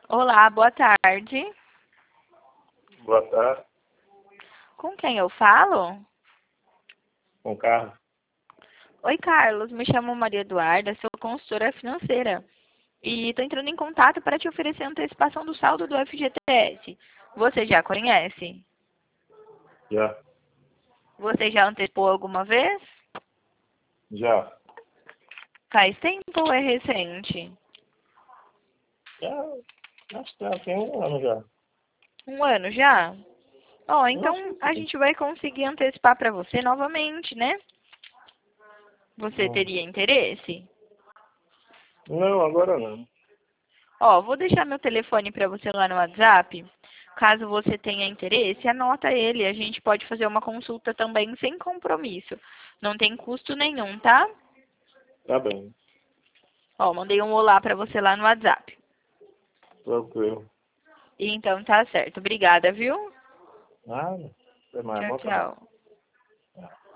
Olá, boa tarde. Boa tarde, Com quem eu falo? com o Carlos. Oi, Carlos. Me chamo Maria Eduarda, sou consultora financeira. E estou entrando em contato para te oferecer antecipação do saldo do FGTS. Você já conhece? Já, Você já antecipou alguma vez? já, Faz tempo ou é recente? já, acho que tem um ano já. Um ano já? Ó, Eu acho então que a sim. gente vai conseguir antecipar para você novamente, né? Você Hum. teria interesse? Não, agora não. Ó, vou deixar meu telefone para você lá no WhatsApp. Caso você tenha interesse, anota ele. A gente pode fazer uma consulta também sem compromisso. Não tem custo nenhum, tá? Tá bem, Ó, mandei um olá para você lá no WhatsApp. tranquilo. E então tá certo. Obrigada, viu? Nada, até mais, Tchau, bom trabalho. tchau.